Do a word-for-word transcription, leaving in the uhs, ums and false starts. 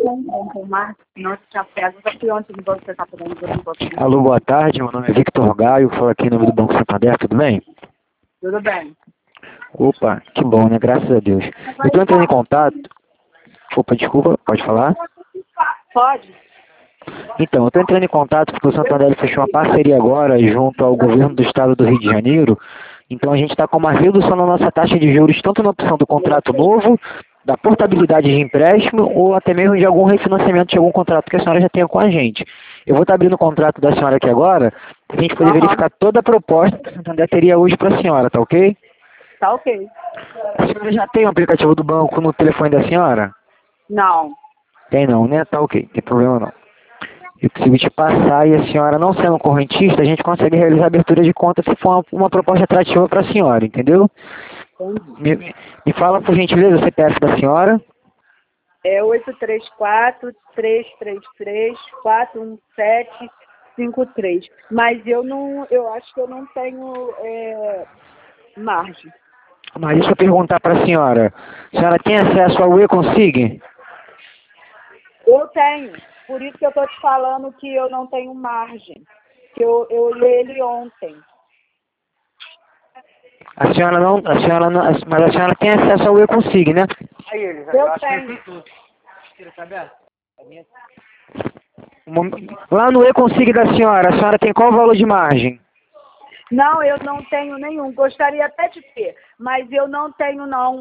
não tem com mais, não te apego. Eu fui ontem de você está podendo ver um pouquinho. Alô, boa tarde. Meu nome é Victor Gaio, falo aqui em nome do Banco Santander, tudo bem? Tudo bem. Opa, que bom, né? Graças a Deus. Eu estou entrando em contato... Opa, desculpa, pode falar? Pode? Então, eu estou entrando em contato porque o Santander fechou uma parceria agora junto ao governo do estado do Rio de Janeiro. Então a gente está com uma redução na nossa taxa de juros, tanto na opção do contrato novo, da portabilidade de empréstimo ou até mesmo de algum refinanciamento de algum contrato que a senhora já tenha com a gente. Eu vou estar abrindo o contrato da senhora aqui agora, para a gente poder Uhum. verificar toda a proposta que o Santander teria hoje para a senhora, tá ok? Tá ok. A senhora já tem o aplicativo do banco no telefone da senhora? Não. Tem não, né? Tá ok, não tem problema não. Eu consigo te passar e a senhora não sendo correntista, a gente consegue realizar a abertura de conta se for uma, uma proposta atrativa para a senhora, entendeu? Me, me fala por gentileza o C P F da senhora. É oito três quatro, três três três, quatro um sete, cinco três. Mas eu não, eu acho que eu não tenho é, margem. Mas deixa eu perguntar para a senhora. A senhora tem acesso ao e-consig? Eu tenho. Por isso que eu estou te falando que eu não tenho margem. Que eu, eu li ele ontem. A senhora não, a senhora não, mas a senhora tem acesso ao e-consig, né? Aí eles, Eu acho tenho. que tem tudo. Tira, tá aberto? A minha... Lá no e-consig da senhora, a senhora tem qual valor de margem? Não, eu não tenho nenhum. Gostaria até de ter, mas eu não tenho não.